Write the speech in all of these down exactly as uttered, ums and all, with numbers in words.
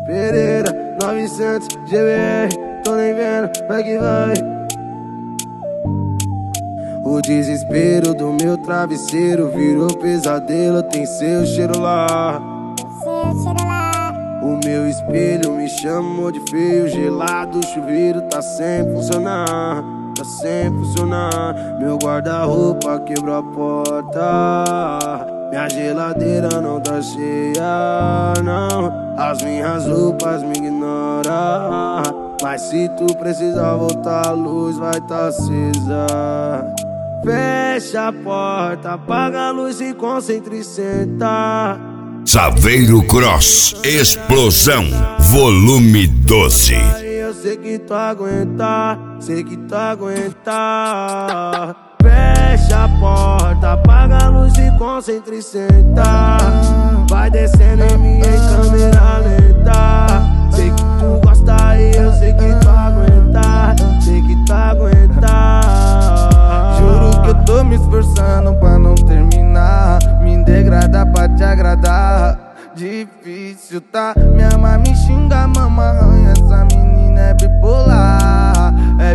Pereira, novecentos G B R, tô nem vendo, vai que vai. O desespero do meu travesseiro virou pesadelo, tem seu cheiro lá. Seu cheiro lá. O meu espelho me chamou de feio, gelado, o chuveiro tá sem funcionar, tá sem funcionar. Meu guarda-roupa quebrou a porta, minha geladeira não tá cheia, não. As minhas roupas me ignoram, mas se tu precisar voltar, a luz vai tá acesa. Fecha a porta, apaga a luz e concentra e senta. Saveiro Cross, explosão, volume doze. Eu sei que tu aguenta, sei que tu aguenta. Fecha a porta, apaga a luz e concentra e senta. Vai descendo em mim em câmera lenta. Sei que tu gosta e eu sei que tu aguenta, sei que tu aguenta. Juro que eu tô me esforçando pra não terminar, me degradar pra te agradar. Difícil, tá? Minha mãe me xinga, mama arranha. Essa menina é bipolar, é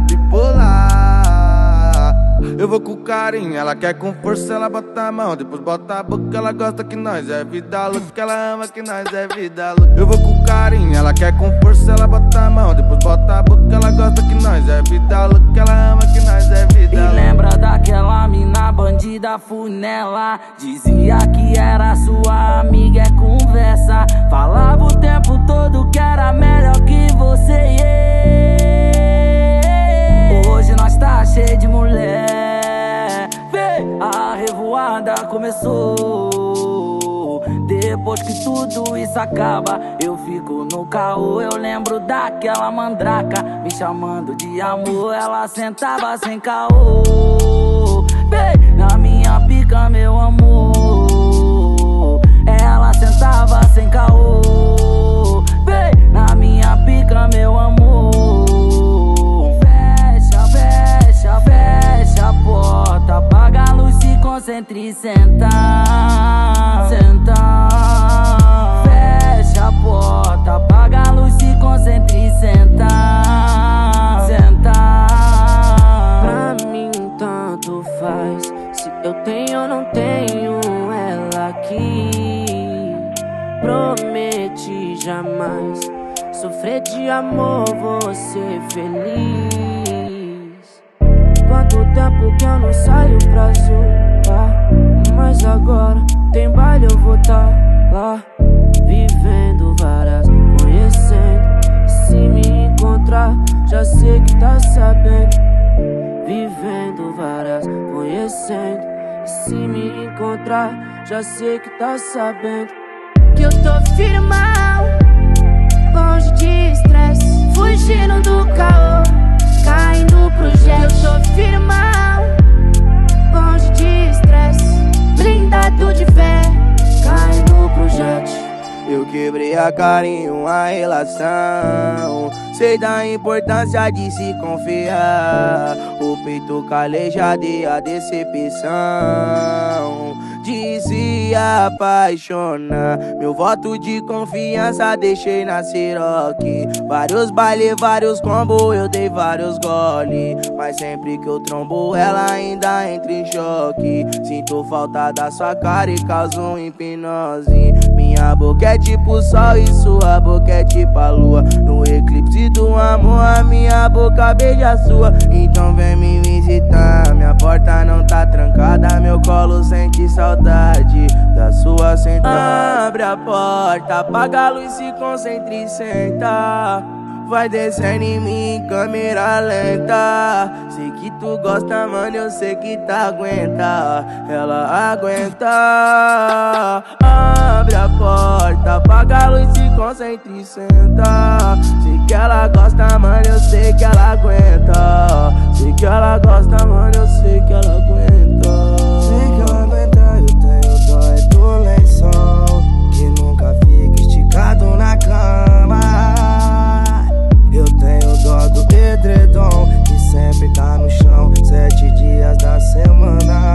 bipolar. Eu vou com carinho, ela quer com força, ela bota a mão, depois bota a boca, ela gosta que nós é vida louca, ela ama que nós é vida louca. Eu vou com carinho, ela quer com força, ela bota a mão, depois bota a boca, ela gosta que nós é vida louca, ela ama que nós é vida louca. E lembra daquela mina bandida funela, dizia que era sua amiga, é conversa, falava o tempo todo que era melhor que você, yeah. Hoje nós tá cheio de mulher, vê, a revoada começou. Depois que tudo isso acaba, eu fico no caô. Eu lembro daquela mandraca me chamando de amor, ela sentava sem caô, vê, na minha pica, meu amor. Ela sentava sem caô, vê, na minha pica, meu amor. Fecha, fecha, fecha a porta, apaga a luz, se concentra e senta, senta. Fecha a porta, apaga a luz, se concentra e senta, senta. Pra mim tanto faz se eu tenho ou não tenho ela aqui. Prometi jamais sofrer de amor, vou ser feliz. Quanto tempo que eu não saio pra zoar, mas agora tem baile, eu vou tá lá, vivendo várias, conhecendo. Se me encontrar, já sei que tá sabendo. Vivendo várias, conhecendo. Se me encontrar, já sei que tá sabendo. Que eu tô firmão, longe de estresse, fugindo do caô, caindo pro jet. Que eu tô firmão, longe de estresse, blindado de fé, caindo pro jet. Eu quebrei a cara em uma relação, sei da importância de se confiar. O peito calejado e a decepção de se apaixonar. Meu voto de confiança deixei na Ciroc. Vários baile, vários combo, eu dei vários gole, mas sempre que eu trombo ela ainda entra em choque. Sinto falta da sua cara e causo hipnose. Minha boca é tipo sol e sua boca é tipo a lua. No eclipse do amor a minha boca beija a sua. Então vem me visitar, minha porta não tá trancada, meu colo sente saudade da sua sentada. Abre a porta, apaga a luz, se concentra e senta. Vai descendo em mim em câmera lenta. Sei que tu gosta, mano, eu sei que tá aguenta. Ela aguenta. Abre a porta, apaga a luz, se concentra e senta. Sei que ela gosta, mano, eu sei que ela aguenta. Sei que ela gosta, mano, eu sei que ela aguenta. Sei que ela aguenta, eu tenho dó é do lençol, que nunca fica esticado na cama. Eu tenho dó do edredom, que sempre tá no chão, sete dias da semana.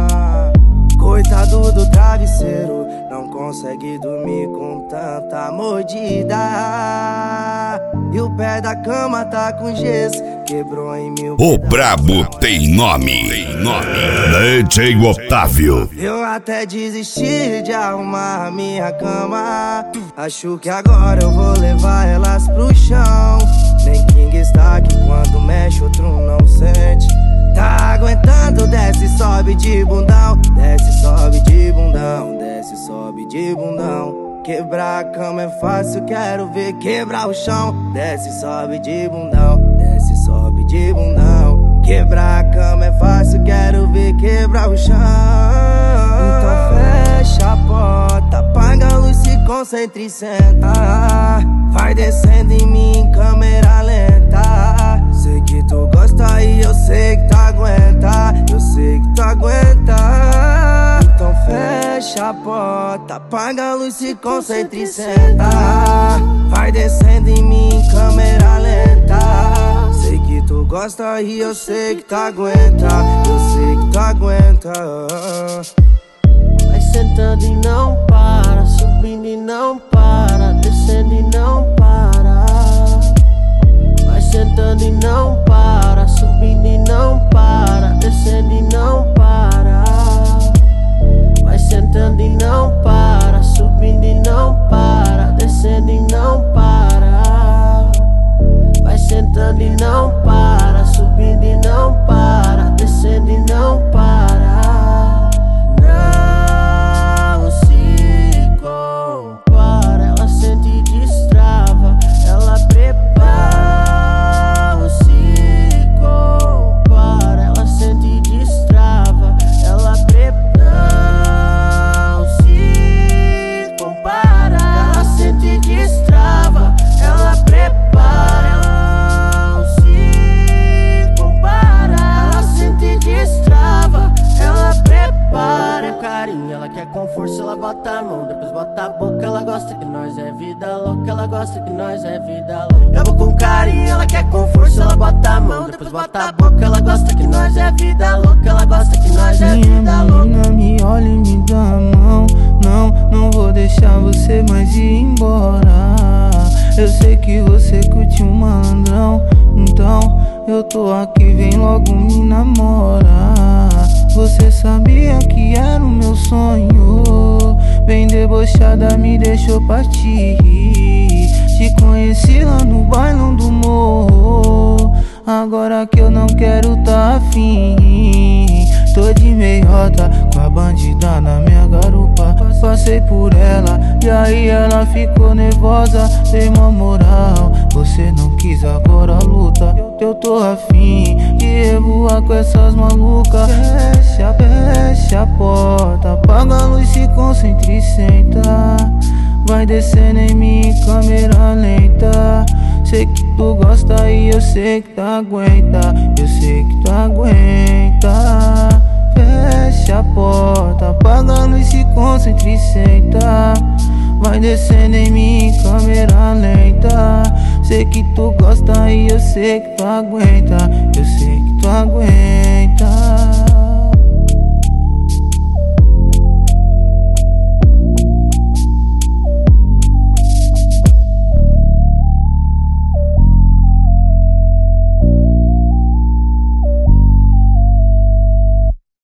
Coitado do travesseiro, não consegue dormir com tanta amor. mordida. E o pé da cama tá com gesso, quebrou em mil. O brabo tem nome, tem nome. D J Otávio. Eu até desisti de arrumar a minha cama. Acho que agora eu vou levar elas pro chão. Nem King está que quando mexe outro não sente. Tá aguentando, desce, sobe de bundão. Desce, sobe de bundão. Desce, sobe de bundão. Quebrar a cama é fácil, quero ver quebrar o chão. Desce, sobe de bundão. Desce, sobe de bundão. Quebrar a cama é fácil, quero ver quebrar o chão. Então fecha a porta, apaga a luz, se concentra e senta. Vai descendo em mim em câmera lenta. Sei que tu gosta e eu sei que tu aguenta. Eu sei que tu aguenta. Então fecha a porta, apaga a luz, se concentra e senta. Vai descendo em mim em câmera lenta. Sei que tu gosta e eu sei que tu aguenta. Eu sei que tu aguenta. Vai sentando e não para, subindo e não para, descendo e não para. Vai sentando e não para, subindo e não para, descendo e não para. Vai sentando e não para, subindo e não para, descendo e não para. Vai sentando e não para, subindo e não para, descendo e não para. Não se compara, ela sente e destrava, ela prepara. Não se compara, ela sente e destrava, ela prepara. Não se compara, ela sente e destrava, ela prepara. Não se compara, ela sente e destrava, ela prepara. Carinho, ela quer com força, ela bota a mão, depois bota a boca. Ela gosta que nós é vida louca, ela gosta que nós é vida louca. Eu vou com carinho, ela quer com força, ela bota a mão, depois bota a boca. Ela gosta que nós é vida louca, ela gosta que nós é vida louca. Minha menina, me olha e me dá a mão. Não, não vou deixar você mais ir embora. Eu sei que você curte um malandrão, então eu tô aqui, vem logo me namora. Você sabia que era o meu sonho, bem debochada me deixou partir. Te conheci lá no bailão do morro, agora que eu não quero tá afim. Tô de meiota com a bandida na minha garupa. Passei por ela e aí ela ficou nervosa. Dei uma moral, você não quis, agora luta. Eu tô afim de revoar com essas malucas. Fecha, fecha a porta, apaga a luz, se concentra e senta. Vai descendo em mim em câmera lenta. Sei que tu gosta e eu sei que tu aguenta. Eu sei que tu aguenta. Fecha a porta, apaga a luz, se concentra e senta. Vai descendo em mim em câmera lenta. Sei que tu gosta e eu sei que tu aguenta. Eu sei que tu aguenta.